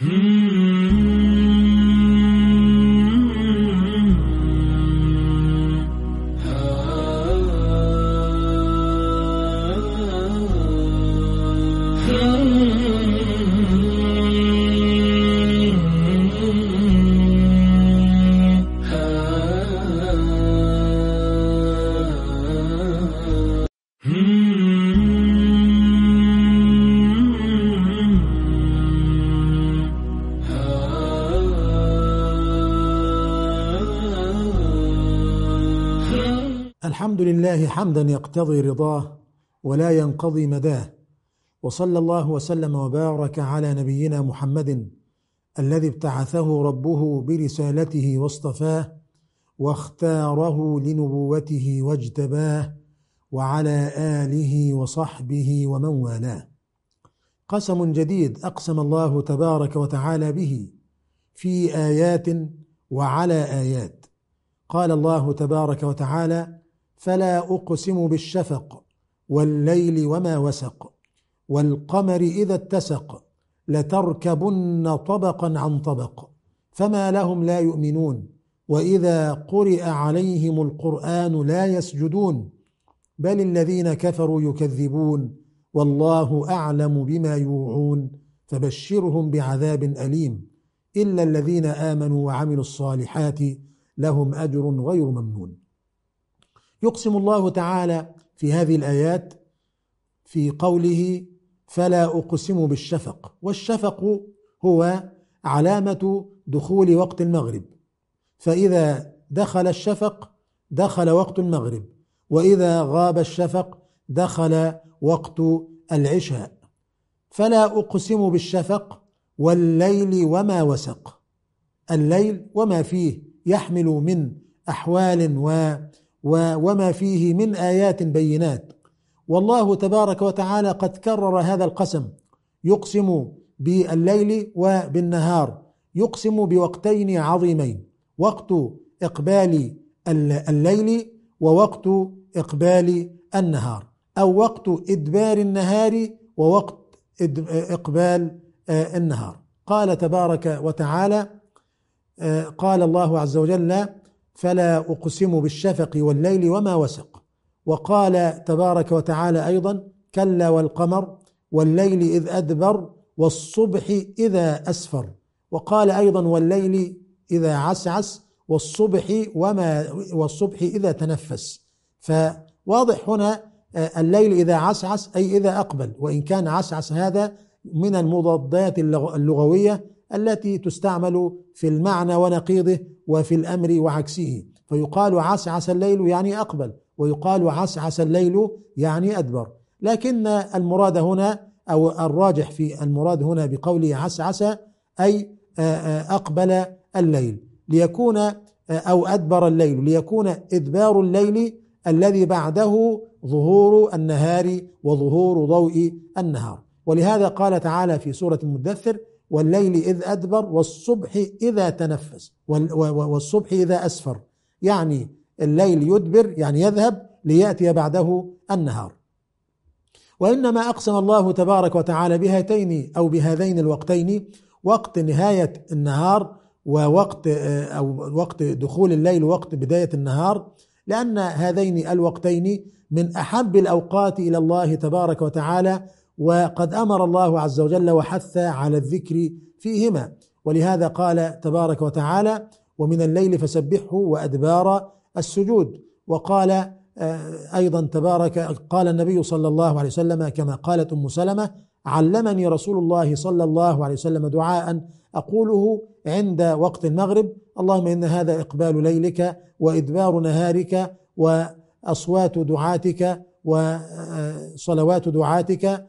الحمد لله حمدا يقتضي رضاه ولا ينقضي مداه، وصلى الله وسلم وبارك على نبينا محمد الذي ابتعثه ربه برسالته واصطفاه واختاره لنبوته واجتباه، وعلى آله وصحبه ومن والاه. قسم جديد أقسم الله تبارك وتعالى به في آيات وعلى آيات. قال الله تبارك وتعالى: فلا أقسم بالشفق والليل وما وسق والقمر إذا اتسق لتركبن طبقا عن طبق فما لهم لا يؤمنون وإذا قرئ عليهم القرآن لا يسجدون بل الذين كفروا يكذبون والله أعلم بما يوعون فبشرهم بعذاب أليم إلا الذين آمنوا وعملوا الصالحات لهم أجر غير ممنون. يقسم الله تعالى في هذه الآيات في قوله: فلا أقسم بالشفق، والشفق هو علامة دخول وقت المغرب، فإذا دخل الشفق دخل وقت المغرب، وإذا غاب الشفق دخل وقت العشاء. فلا أقسم بالشفق والليل وما وسق، الليل وما فيه يحمل من أحوال وما فيه من آيات بينات، والله تبارك وتعالى قد كرر هذا القسم، يقسم بالليل وبالنهار، يقسم بوقتين عظيمين: وقت إقبال الليل ووقت إقبال النهار، أو وقت إدبار النهار ووقت إقبال النهار. قال تبارك وتعالى: قال الله عز وجل: فلا أقسم بالشفق والليل وما وسق. وقال تبارك وتعالى أيضا: كلا والقمر والليل إذ أدبر والصبح إذا أسفر. وقال أيضا: والليل إذا عسعس والصبح إذا تنفس. فواضح هنا الليل إذا عسعس أي إذا أقبل، وإن كان عسعس هذا من المضادات اللغوية التي تستعمل في المعنى ونقيضه وفي الأمر وعكسه، فيقال عسعس الليل يعني أقبل، ويقال عسعس الليل يعني أدبر. لكن المراد هنا أو الراجح في المراد هنا بقوله عسعس أي أقبل الليل ليكون أو أدبر الليل ليكون إدبار الليل الذي بعده ظهور النهار وظهور ضوء النهار. ولهذا قال تعالى في سورة المدثر: والليل إذ أدبر والصبح إذا تنفس والصبح إذا أسفر، يعني الليل يدبر يعني يذهب ليأتي بعده النهار. وإنما أقسم الله تبارك وتعالى بهاتين أو بهذين الوقتين: وقت نهاية النهار ووقت أو وقت دخول الليل ووقت بداية النهار، لأن هذين الوقتين من أحب الأوقات إلى الله تبارك وتعالى، وقد أمر الله عز وجل وحث على الذكر فيهما. ولهذا قال تبارك وتعالى: ومن الليل فسبحه وأدبار السجود. وقال أيضا قال النبي صلى الله عليه وسلم كما قالت أم سلمة: علمني رسول الله صلى الله عليه وسلم دعاء أقوله عند وقت المغرب: اللهم إن هذا إقبال ليلك وإدبار نهارك وأصوات دعاتك وصلوات دعاتك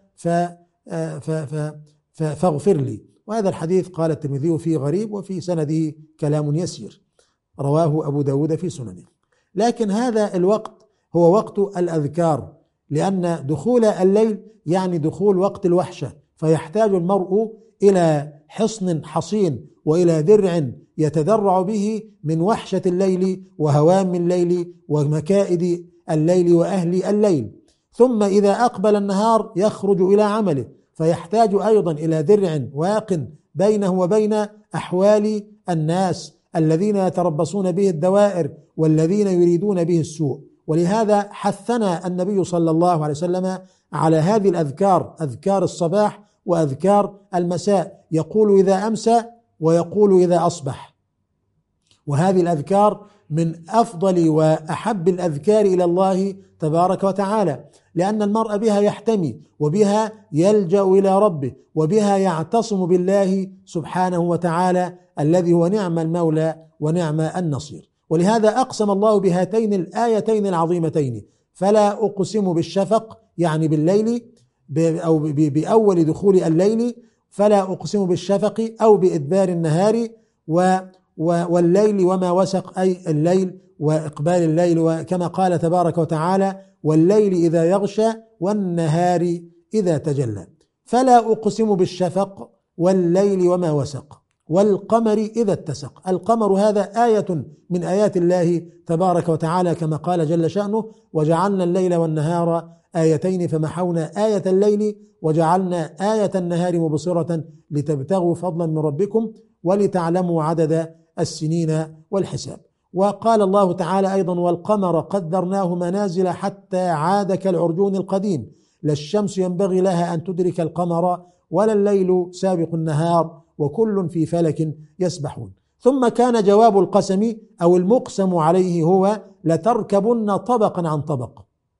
فاغفر لي. وهذا الحديث قال الترمذي فيه غريب وفي سنده كلام يسير، رواه أبو داود في سننه. لكن هذا الوقت هو وقت الأذكار، لأن دخول الليل يعني دخول وقت الوحشة، فيحتاج المرء إلى حصن حصين وإلى درع يتدرع به من وحشة الليل وهوام الليل ومكائد الليل وأهل الليل. ثم إذا أقبل النهار يخرج إلى عمله، فيحتاج أيضا إلى درع واق بينه وبين أحوال الناس الذين يتربصون به الدوائر والذين يريدون به السوء. ولهذا حثنا النبي صلى الله عليه وسلم على هذه الأذكار، أذكار الصباح وأذكار المساء، يقول إذا أمسى ويقول إذا أصبح. وهذه الأذكار من أفضل وأحب الأذكار إلى الله تبارك وتعالى، لأن المرء بها يحتمي وبها يلجأ إلى ربه وبها يعتصم بالله سبحانه وتعالى الذي هو نعم المولى ونعم النصير. ولهذا أقسم الله بهاتين الآيتين العظيمتين: فلا أقسم بالشفق يعني بالليل أو بأول دخول الليل، فلا أقسم بالشفق أو بإدبار النهار، والليل وما وسق أي الليل وإقبال الليل، وكما قال تبارك وتعالى: والليل إذا يغشى والنهار إذا تجلى. فلا أقسم بالشفق والليل وما وسق والقمر إذا اتسق. القمر هذا آية من آيات الله تبارك وتعالى، كما قال جل شأنه: وجعلنا الليل والنهار آيتين فمحونا آية الليل وجعلنا آية النهار مبصرة لتبتغوا فضلا من ربكم ولتعلموا عدد السنين والحساب. وقال الله تعالى أيضا: والقمر قدرناه منازل حتى عاد كالعرجون القديم، لا الشمس ينبغي لها أن تدرك القمر ولا الليل سابق النهار وكل في فلك يسبحون. ثم كان جواب القسم أو المقسم عليه هو: لتركبن طبقا عن طبق.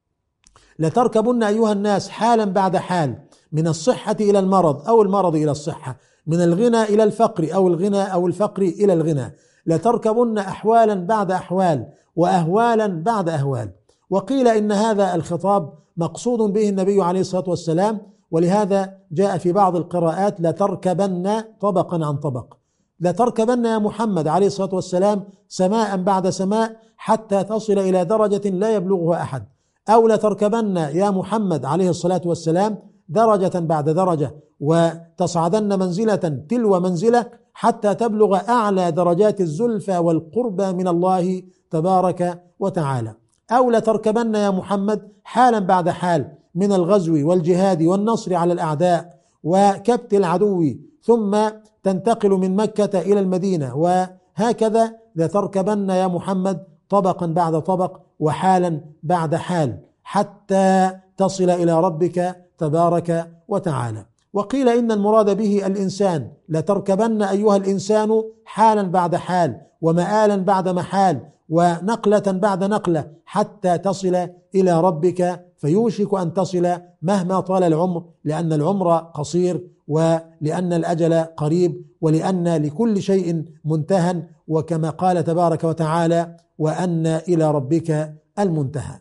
لتركبن أيها الناس حالا بعد حال، من الصحة إلى المرض أو المرض إلى الصحة، من الغنى إلى الفقر أو الغنى أو الفقر إلى الغنى. لتركبن أحوالا بعد أحوال وأهوالا بعد أهوال. وقيل إن هذا الخطاب مقصود به النبي عليه الصلاة والسلام، ولهذا جاء في بعض القراءات: لتركبن طبقا عن طبق. لتركبن يا محمد عليه الصلاة والسلام سماء بعد سماء حتى تصل إلى درجة لا يبلغها أحد، أو لتركبن يا محمد عليه الصلاة والسلام درجة بعد درجة وتصعدن منزلة تلو منزلة حتى تبلغ أعلى درجات الزلفى والقربى من الله تبارك وتعالى. أو لتركبن يا محمد حالا بعد حال، من الغزو والجهاد والنصر على الأعداء وكبت العدو، ثم تنتقل من مكة إلى المدينة، وهكذا لتركبن يا محمد طبقا بعد طبق وحالا بعد حال حتى تصل إلى ربك تبارك وتعالى. وقيل إن المراد به الإنسان: لتركبن أيها الإنسان حالا بعد حال ومآلا بعد محال ونقلة بعد نقلة حتى تصل إلى ربك، فيوشك أن تصل مهما طال العمر، لأن العمر قصير ولأن الأجل قريب ولأن لكل شيء منتهى، وكما قال تبارك وتعالى: وأن إلى ربك المنتهى.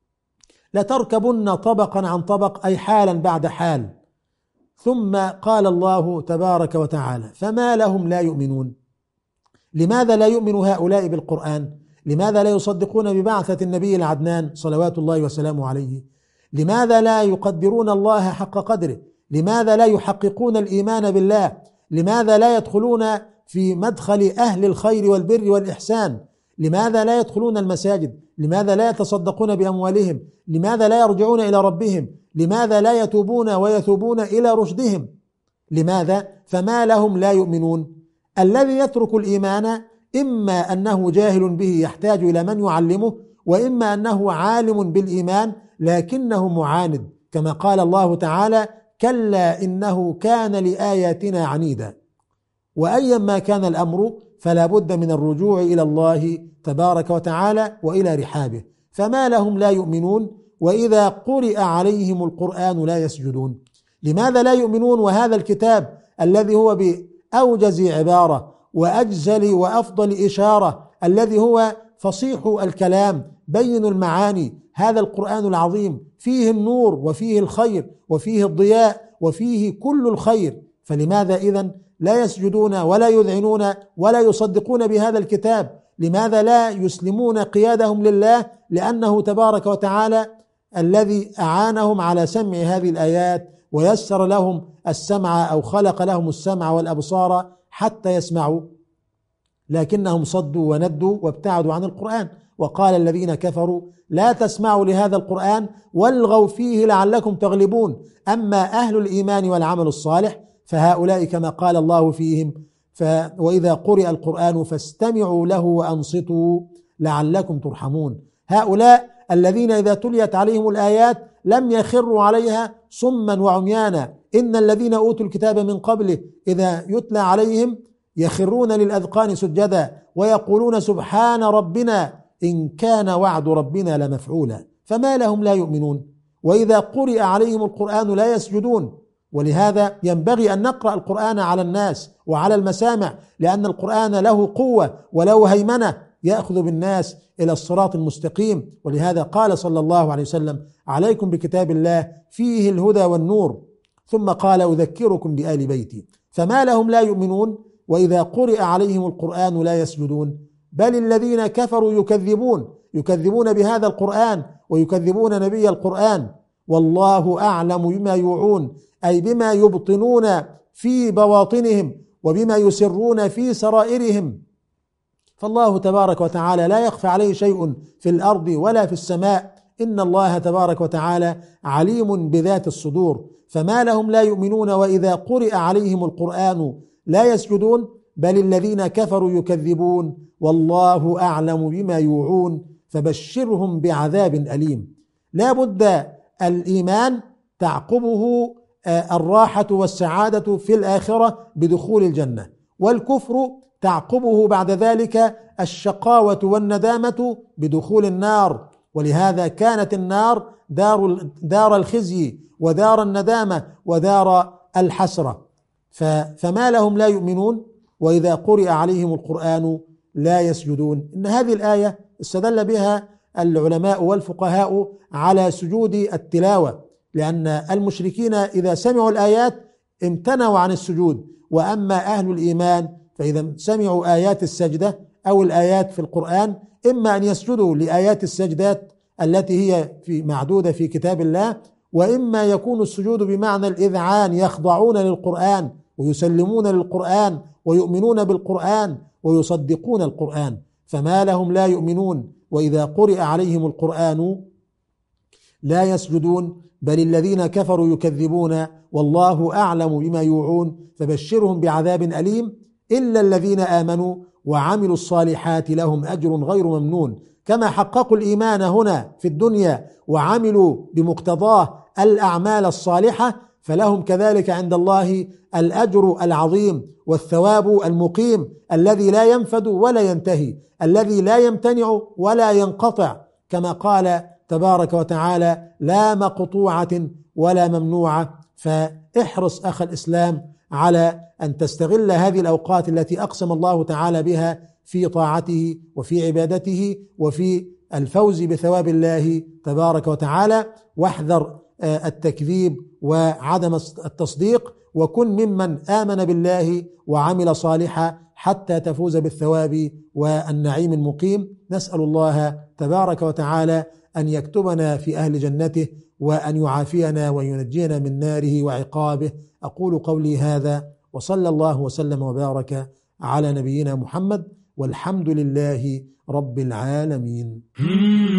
لتركبن طبقا عن طبق أي حالا بعد حال. ثم قال الله تبارك وتعالى: فما لهم لا يؤمنون. لماذا لا يؤمن هؤلاء بالقرآن؟ لماذا لا يصدقون ببعثة النبي العدنان صلوات الله وسلامه عليه؟ لماذا لا يقدرون الله حق قدره؟ لماذا لا يحققون الإيمان بالله؟ لماذا لا يدخلون في مدخل أهل الخير والبر والإحسان؟ لماذا لا يدخلون المساجد؟ لماذا لا يتصدقون بأموالهم؟ لماذا لا يرجعون إلى ربهم؟ لماذا لا يتوبون ويثوبون إلى رشدهم؟ لماذا؟ فما لهم لا يؤمنون. الذي يترك الإيمان إما أنه جاهل به يحتاج إلى من يعلمه، وإما أنه عالم بالإيمان لكنه معاند، كما قال الله تعالى: كلا إنه كان لآياتنا عنيدا. وأيا ما كان الأمر فلا بد من الرجوع إلى الله تبارك وتعالى وإلى رحابه. فما لهم لا يؤمنون وإذا قرئ عليهم القرآن لا يسجدون. لماذا لا يؤمنون وهذا الكتاب الذي هو بأوجز عبارة وأجزل وأفضل إشارة، الذي هو فصيح الكلام بين المعاني، هذا القرآن العظيم فيه النور وفيه الخير وفيه الضياء وفيه كل الخير، فلماذا إذن لا يسجدون ولا يذعنون ولا يصدقون بهذا الكتاب؟ لماذا لا يسلمون قيادهم لله؟ لأنه تبارك وتعالى الذي أعانهم على سمع هذه الآيات ويسر لهم السمع أو خلق لهم السمع والأبصار حتى يسمعوا، لكنهم صدوا وندوا وابتعدوا عن القرآن. وقال الذين كفروا: لا تسمعوا لهذا القرآن والغوا فيه لعلكم تغلبون. أما أهل الإيمان والعمل الصالح فهؤلاء كما قال الله فيهم وإذا قرئ القرآن فاستمعوا له وأنصتوا لعلكم ترحمون. هؤلاء الذين إذا تليت عليهم الآيات لم يخروا عليها صما وعميانا. إن الذين أوتوا الكتاب من قبله إذا يتلى عليهم يخرون للأذقان سجدا ويقولون سبحان ربنا إن كان وعد ربنا لمفعولا. فما لهم لا يؤمنون؟ وإذا قرئ عليهم القرآن لا يسجدون. ولهذا ينبغي أن نقرأ القرآن على الناس وعلى المسامع، لأن القرآن له قوة وله هيمنة يأخذ بالناس إلى الصراط المستقيم. ولهذا قال صلى الله عليه وسلم: عليكم بكتاب الله فيه الهدى والنور. ثم قال: أذكركم بآل بيتي. فما لهم لا يؤمنون؟ وإذا قرئ عليهم القرآن لا يسجدون. بل الذين كفروا يكذبون بهذا القرآن ويكذبون نبي القرآن. والله أعلم بما يوعون، أي بما يبطنون في بواطنهم وبما يسرون في سرائرهم. فالله تبارك وتعالى لا يخفى عليه شيء في الأرض ولا في السماء. إن الله تبارك وتعالى عليم بذات الصدور. فما لهم لا يؤمنون وإذا قرئ عليهم القرآن لا يسجدون. بل الذين كفروا يكذبون والله أعلم بما يوعون فبشرهم بعذاب أليم. لا بد الإيمان تعقبه الراحة والسعادة في الآخرة بدخول الجنة، والكفر تعقبه بعد ذلك الشقاوة والندامة بدخول النار. ولهذا كانت النار دار الخزي ودار الندامة ودار الحسرة. فما لهم لا يؤمنون وإذا قرئ عليهم القرآن لا يسجدون. إن هذه الآية استدل بها العلماء والفقهاء على سجود التلاوة، لأن المشركين إذا سمعوا الآيات امتنعوا عن السجود، وأما أهل الإيمان فإذا سمعوا آيات السجدة أو الآيات في القرآن إما أن يسجدوا لآيات السجدات التي هي معدودة في كتاب الله، وإما يكون السجود بمعنى الإذعان، يخضعون للقرآن ويسلمون للقرآن ويؤمنون بالقرآن ويصدقون القرآن. فما لهم لا يؤمنون وإذا قرئ عليهم القرآن لا يسجدون. بل الذين كفروا يكذبون والله أعلم بما يوعون فبشرهم بعذاب أليم. إلا الذين آمنوا وعملوا الصالحات لهم أجر غير ممنون. كما حققوا الإيمان هنا في الدنيا وعملوا بمقتضاه الأعمال الصالحة، فلهم كذلك عند الله الأجر العظيم والثواب المقيم الذي لا ينفد ولا ينتهي، الذي لا يمتنع ولا ينقطع، كما قال تبارك وتعالى: لا مقطوعة ولا ممنوعة. فاحرص أخ الإسلام على أن تستغل هذه الأوقات التي أقسم الله تعالى بها في طاعته وفي عبادته وفي الفوز بثواب الله تبارك وتعالى، واحذر التكذيب وعدم التصديق، وكن ممن آمن بالله وعمل صالحا حتى تفوز بالثواب والنعيم المقيم. نسأل الله تبارك وتعالى أن يكتبنا في أهل جنته وأن يعافينا وينجينا من ناره وعقابه. أقول قولي هذا وصلى الله وسلم وبارك على نبينا محمد، والحمد لله رب العالمين.